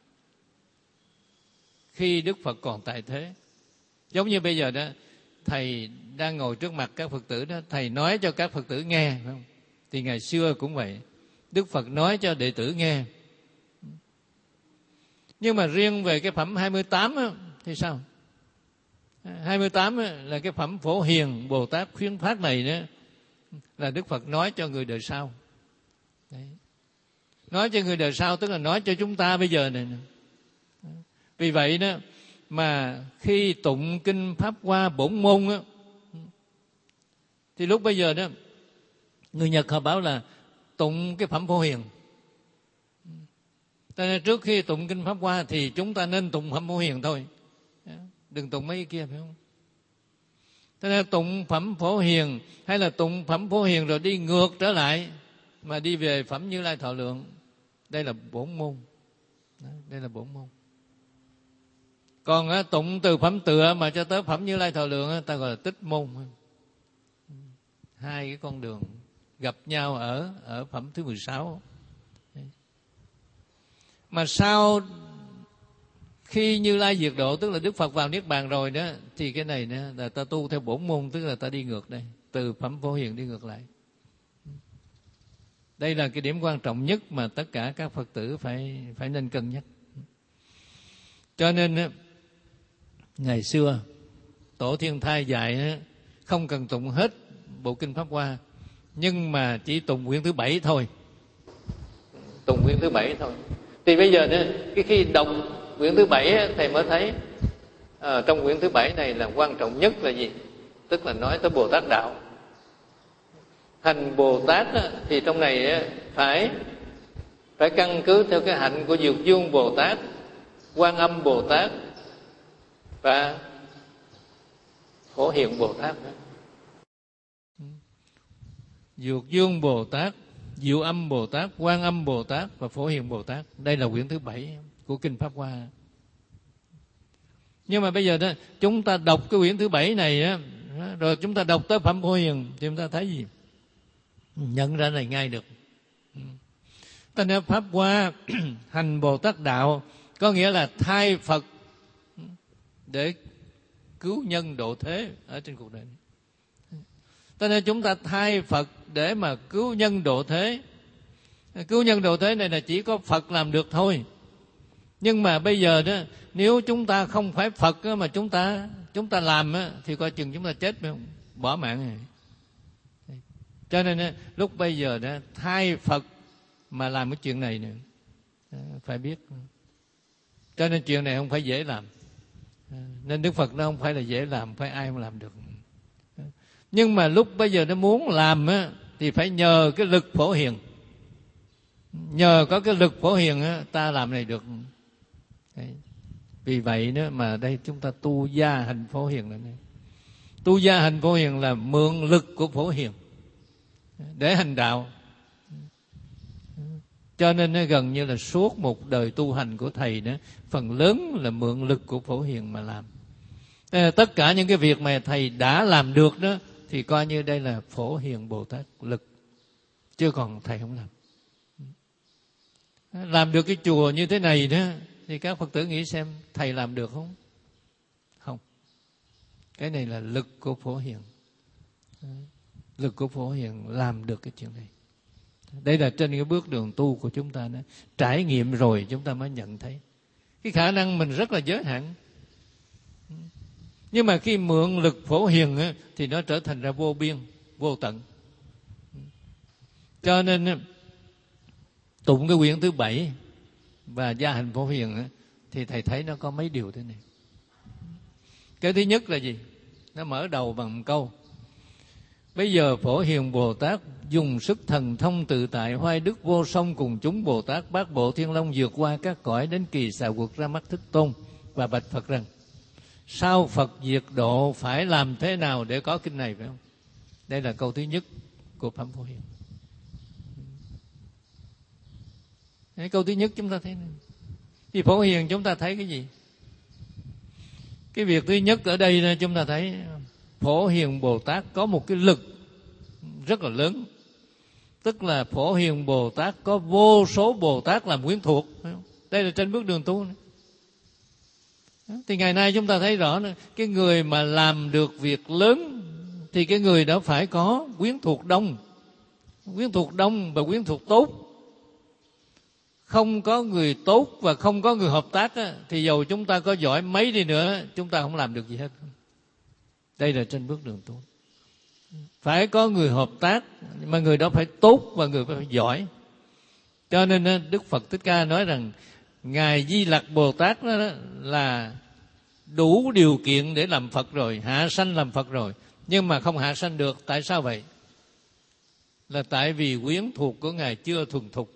Speaker 2: khi Đức Phật còn tại thế. Giống như bây giờ đó, Thầy đang ngồi trước mặt các Phật tử đó, Thầy nói cho các Phật tử nghe, phải không? Thì ngày xưa cũng vậy, Đức Phật nói cho đệ tử nghe. Nhưng mà riêng về cái phẩm 28 á, thì sao? 28 á, là cái phẩm Phổ Hiền Bồ Tát khuyến phát này đó, là Đức Phật nói cho người đời sau. Đấy. Nói cho người đời sau tức là nói cho chúng ta bây giờ này. Vì vậy đó mà khi tụng kinh Pháp Hoa bổn môn á, thì lúc bây giờ đó người Nhật họ bảo là tụng cái phẩm Phổ Hiền. Cho nên trước khi tụng kinh Pháp Hoa thì chúng ta nên tụng phẩm Phổ Hiền thôi, đừng tụng mấy cái kia, phải không? Cho nên tụng phẩm Phổ Hiền hay là tụng phẩm Phổ Hiền rồi đi ngược trở lại mà đi về phẩm Như Lai Thọ Lượng, đây là bổn môn. Đây là bổn môn. Còn tụng từ phẩm tựa mà cho tới phẩm Như Lai Thọ Lượng ta gọi là tích môn. Hai cái con đường gặp nhau ở phẩm thứ 16. Mà sau khi Như Lai diệt độ, tức là Đức Phật vào Niết Bàn rồi đó, thì cái này đó là ta tu theo bổn môn, tức là ta đi ngược đây, từ phẩm Phổ Hiền đi ngược lại. Đây là cái điểm quan trọng nhất mà tất cả các Phật tử phải nên cân nhắc. Cho nên ngày xưa Tổ Thiên Thai dạy không cần tụng hết bộ kinh Pháp Hoa, nhưng mà chỉ tụng quyển thứ 7 thôi. Tụng quyển thứ 7 thôi. Thì bây giờ cái khi đọc quyển thứ 7 thầy mới thấy trong quyển thứ 7 này là quan trọng nhất là gì? Tức là nói tới Bồ Tát đạo. Hành Bồ Tát thì trong này phải căn cứ theo cái hạnh của Dược Dương Bồ Tát, Quan Âm Bồ Tát và Phổ Hiền Bồ Tát. Dược Dương Bồ Tát, Diệu Âm Bồ Tát, Quan Âm Bồ Tát và Phổ Hiền Bồ Tát. Đây là quyển thứ 7 của kinh Pháp Hoa. Nhưng mà bây giờ đó chúng ta đọc cái quyển thứ 7 này á, rồi chúng ta đọc tới phẩm Phổ Hiền thì chúng ta thấy gì? Nhận ra này ngay được. Ta nói Pháp Hoa hành Bồ Tát đạo có nghĩa là thay Phật để cứu nhân độ thế ở trên cuộc đời. Cho nên chúng ta thay Phật để mà cứu nhân độ thế. Cứu nhân độ thế này là chỉ có Phật làm được thôi. Nhưng mà bây giờ đó, nếu chúng ta không phải Phật mà chúng ta làm thì coi chừng chúng ta chết, phải không? Bỏ mạng này. Cho nên lúc bây giờ đó thay Phật mà làm cái chuyện này nữa, phải biết. Cho nên chuyện này không phải dễ làm. Nên Đức Phật nó không phải là dễ làm, phải ai cũng làm được. Nhưng mà lúc bây giờ nó muốn làm thì phải nhờ cái lực Phổ Hiền. Nhờ có cái lực Phổ Hiền ta làm này được. Đấy. Vì vậy đó mà đây chúng ta tu gia hành Phổ Hiền là này. Tu gia hành Phổ Hiền là mượn lực của Phổ Hiền để hành đạo. Cho nên nó gần như là suốt một đời tu hành của thầy đó, phần lớn là mượn lực của Phổ Hiền mà làm. Tất cả những cái việc mà thầy đã làm được đó thì coi như đây là Phổ Hiền Bồ Tát lực, chứ còn thầy không làm. Làm được cái chùa như thế này đó thì các Phật tử nghĩ xem thầy làm được không? Không. Cái này là lực của Phổ Hiền. Lực của Phổ Hiền làm được cái chuyện này. Đây là trên cái bước đường tu của chúng ta đó. Trải nghiệm rồi chúng ta mới nhận thấy cái khả năng mình rất là giới hạn. Nhưng mà khi mượn lực Phổ Hiền á, thì nó trở thành ra vô biên, vô tận. Cho nên tụng cái quyển thứ 7 và gia hành Phổ Hiền á, thì thầy thấy nó có mấy điều thế này. Cái thứ nhất là gì? Nó mở đầu bằng một câu: bây giờ Phổ Hiền Bồ Tát dùng sức thần thông tự tại, hoài đức vô song, cùng chúng Bồ Tát bát bộ thiên long vượt qua các cõi đến kỳ xà quật ra mắt Thích Tôn và bạch Phật rằng: sau Phật diệt độ phải làm thế nào để có kinh này, phải không? Đây là câu thứ nhất của Phẩm Phổ Hiền. Cái câu thứ nhất chúng ta thấy này. Thì Phổ Hiền chúng ta thấy cái gì? Cái việc thứ nhất ở đây là chúng ta thấy Phổ Hiền Bồ Tát có một cái lực rất là lớn. Tức là Phổ Hiền Bồ Tát có vô số Bồ Tát làm quyến thuộc. Đây là trên bước đường tu này. Thì ngày nay chúng ta thấy rõ nữa, cái người mà làm được việc lớn thì cái người đó phải có quyến thuộc đông. Quyến thuộc đông và quyến thuộc tốt. Không có người tốt và không có người hợp tác á, thì dầu chúng ta có giỏi mấy đi nữa, chúng ta không làm được gì hết. Đây là trên bước đường tu. Phải có người hợp tác, mà người đó phải tốt và người phải giỏi. Cho nên Đức Phật Thích Ca nói rằng Ngài Di Lặc Bồ Tát đó là đủ điều kiện để làm Phật rồi, hạ sanh làm Phật rồi, nhưng mà không hạ sanh được. Tại sao vậy? Là tại vì quyến thuộc của Ngài chưa thuần thục.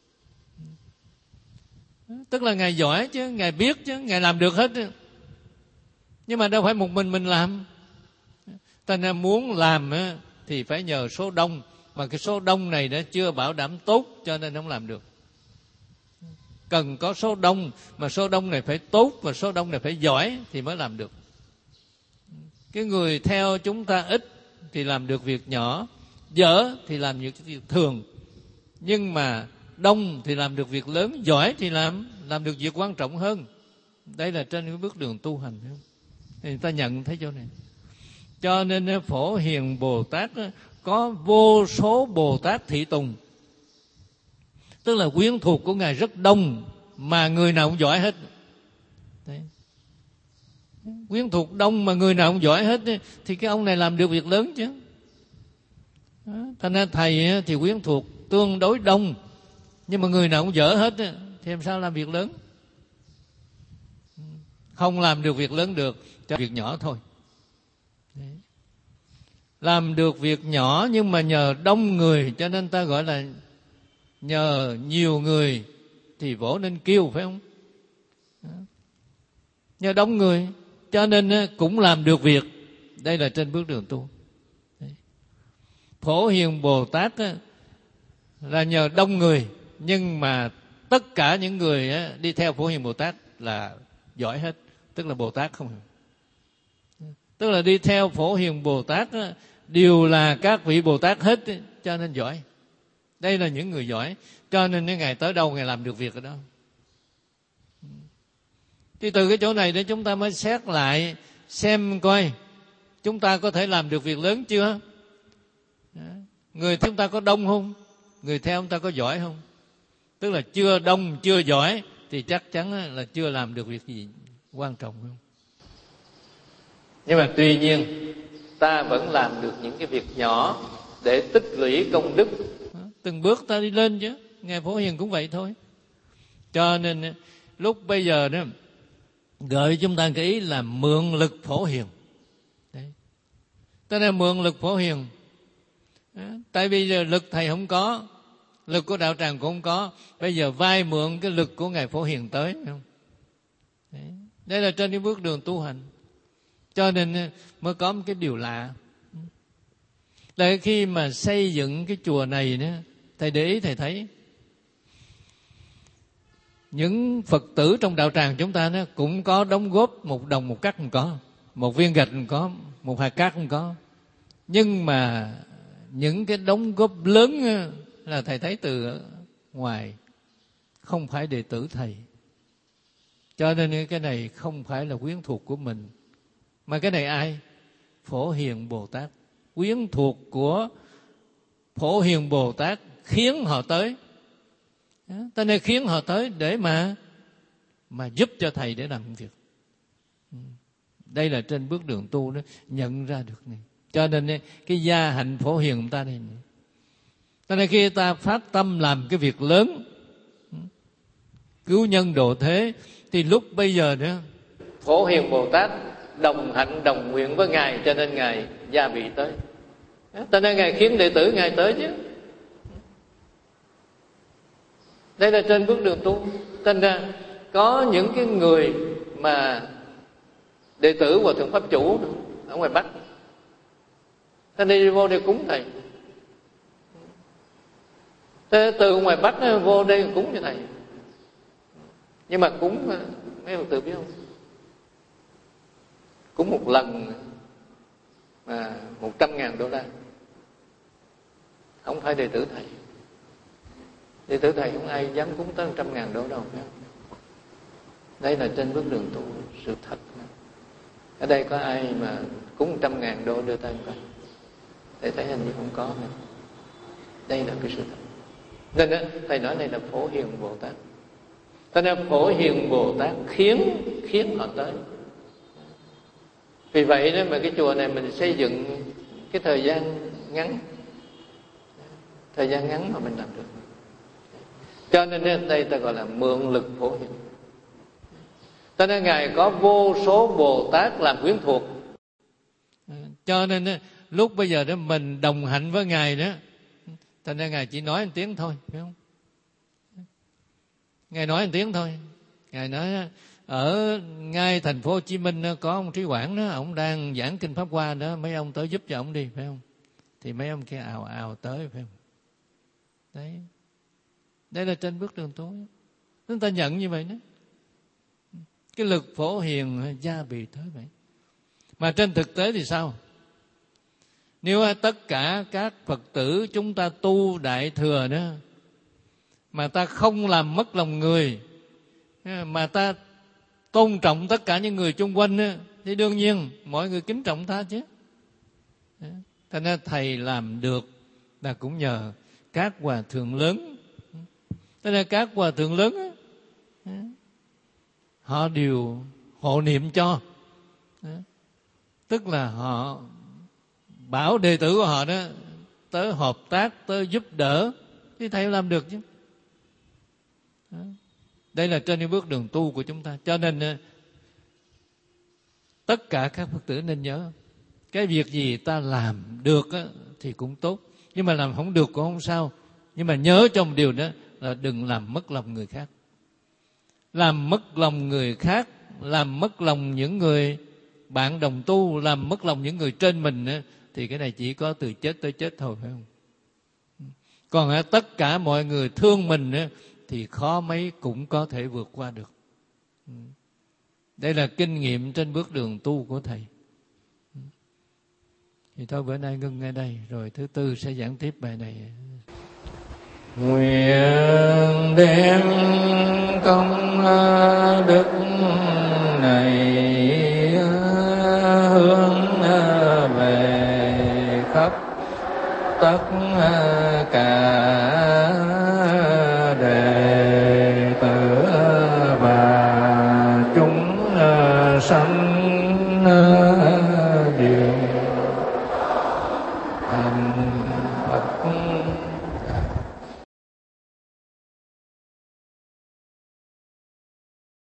Speaker 2: Tức là Ngài giỏi chứ, Ngài biết chứ, Ngài làm được hết. Nhưng mà đâu phải một mình làm. Ta nên muốn làm thì phải nhờ số đông, mà cái số đông này nó chưa bảo đảm tốt, cho nên không làm được. Cần có số đông, mà số đông này phải tốt và số đông này phải giỏi thì mới làm được. Cái người theo chúng ta ít thì làm được việc nhỏ, dở thì làm những việc thường, nhưng mà đông thì làm được việc lớn, giỏi thì làm được việc quan trọng hơn. Đây là trên cái bước đường tu hành. Thì người ta nhận thấy chỗ này. Cho nên Phổ Hiền Bồ Tát có vô số Bồ Tát thị tùng. Tức là quyến thuộc của Ngài rất đông, mà người nào cũng giỏi hết. Đấy. Quyến thuộc đông mà người nào cũng giỏi hết, thì cái ông này làm được việc lớn chứ. Thành ra thầy thì quyến thuộc tương đối đông, nhưng mà người nào cũng dở hết, thì làm sao làm việc lớn? Không làm được việc lớn được, cho việc nhỏ thôi. Đấy. Làm được việc nhỏ nhưng mà nhờ đông người, cho nên ta gọi là nhờ nhiều người thì vỗ nên kêu, phải không? Nhờ đông người cho nên cũng làm được việc. Đây là trên bước đường tu. Đấy. Phổ Hiền Bồ Tát là nhờ đông người, nhưng mà tất cả những người đi theo Phổ Hiền Bồ Tát là giỏi hết. Tức là Bồ Tát không. Tức là đi theo Phổ Hiền Bồ Tát đều là các vị Bồ Tát hết, cho nên giỏi. Đây là những người giỏi, cho nên Ngài tới đâu Ngài làm được việc ở đó. Thì từ cái chỗ này để chúng ta mới xét lại xem coi chúng ta có thể làm được việc lớn chưa. Người theo chúng ta có đông không? Người theo chúng ta có giỏi không? Tức là chưa đông, chưa giỏi thì chắc chắn là chưa làm được việc gì quan trọng không? Nhưng mà tuy nhiên ta vẫn làm được những cái việc nhỏ để tích lũy công đức. Từng bước ta đi lên chứ. Ngài Phổ Hiền cũng vậy thôi. Cho nên lúc bây giờ đó gợi chúng ta cái ý là mượn lực Phổ Hiền. Đấy. Tức là mượn lực Phổ Hiền. Tại bây giờ lực thầy không có, lực của đạo tràng cũng không có, bây giờ vay mượn cái lực của Ngài Phổ Hiền tới, không? Đấy. Đây là trên cái bước đường tu hành. Cho nên mới có một cái điều lạ. Là khi mà xây dựng cái chùa này đó, thầy để ý thầy thấy những Phật tử trong đạo tràng chúng ta đó cũng có đóng góp một đồng một cắc, không có, một viên gạch không có, một hạt cát không có. Nhưng mà những cái đóng góp lớn là thầy thấy từ ngoài, không phải đệ tử thầy. Cho nên cái này không phải là quyến thuộc của mình, mà cái này ai? Phổ Hiền Bồ Tát. Quyến thuộc của Phổ Hiền Bồ Tát khiến họ tới. Ta nên khiến họ tới để mà giúp cho thầy để làm việc. Đây là trên bước đường tu đó, nhận ra được này. Cho nên cái gia hạnh phổ hiền của ta đây. Cho nên khi ta phát tâm làm cái việc lớn, cứu nhân độ thế, thì lúc bây giờ nữa Phổ Hiền Bồ Tát đồng hạnh đồng nguyện với Ngài, cho nên Ngài gia vị tới. Cho nên Ngài khiến đệ tử Ngài tới chứ. Đây là trên bước đường tu. Thành ra có những cái người mà đệ tử Hòa Thượng Pháp Chủ ở ngoài Bắc, ta đi vô đây cúng Thầy. Thế từ ngoài Bắc vô đây cúng cho Thầy. Nhưng mà cúng, mấy Phật tử biết không, cúng một lần mà $100,000. Không phải đệ tử Thầy. Đệ tử Thầy không ai dám cúng tới $100,000 đâu. Đây là trên bước đường tu, sự thật. Ở đây có ai mà cúng $100,000 đưa tay không? Thầy thấy hình như không có. Đây là cái sự thật. Nên Thầy nói đây là Phổ Hiền Bồ Tát. Cho nên Phổ Hiền Bồ Tát khiến họ tới. Vì vậy đó mà cái chùa này mình xây dựng cái thời gian ngắn mà mình làm được. Cho nên đây ta gọi là mượn lực Phổ Hiền. Cho nên Ngài có vô số Bồ Tát làm quyến thuộc. Cho nên lúc bây giờ đó mình đồng hạnh với Ngài đó, cho nên Ngài chỉ nói một tiếng thôi, phải không? Ngài nói một tiếng thôi. Ngài nói ở ngay thành phố Hồ Chí Minh có ông Trí Quảng đó, ông đang giảng kinh Pháp Hoa đó, mấy ông tới giúp cho ông đi, phải không? Thì mấy ông kia ào ào tới, phải không? Đấy, đây là trên bước đường tu. Chúng ta nhận như vậy đó. Cái lực Phổ Hiền gia bị tới vậy. Mà trên thực tế thì sao? Nếu tất cả các Phật tử chúng ta tu Đại Thừa đó, mà ta không làm mất lòng người, mà ta tôn trọng tất cả những người chung quanh, thì đương nhiên mọi người kính trọng ta chứ. Cho nên Thầy làm được là cũng nhờ các hòa thượng lớn. Cho nên các hòa thượng lớn họ đều hộ niệm cho. Tức là họ bảo đệ tử của họ đó tới hợp tác, tới giúp đỡ, thì Thầy làm được chứ. Đây là trên cái bước đường tu của chúng ta. Cho nên tất cả các Phật tử nên nhớ, cái việc gì ta làm được thì cũng tốt, nhưng mà làm không được cũng không sao. Nhưng mà nhớ trong điều đó là đừng làm mất lòng người khác. Làm mất lòng người khác, làm mất lòng những người bạn đồng tu, làm mất lòng những người trên mình, thì cái này chỉ có từ chết tới chết thôi, phải không? Còn tất cả mọi người thương mình thì khó mấy cũng có thể vượt qua được. Đây là kinh nghiệm trên bước đường tu của Thầy. Thì thôi bữa nay ngưng ngay đây, rồi thứ tư sẽ giảng tiếp bài này. Nguyện đem công đức này hướng về khắp tất cả đệ tử và chúng sanh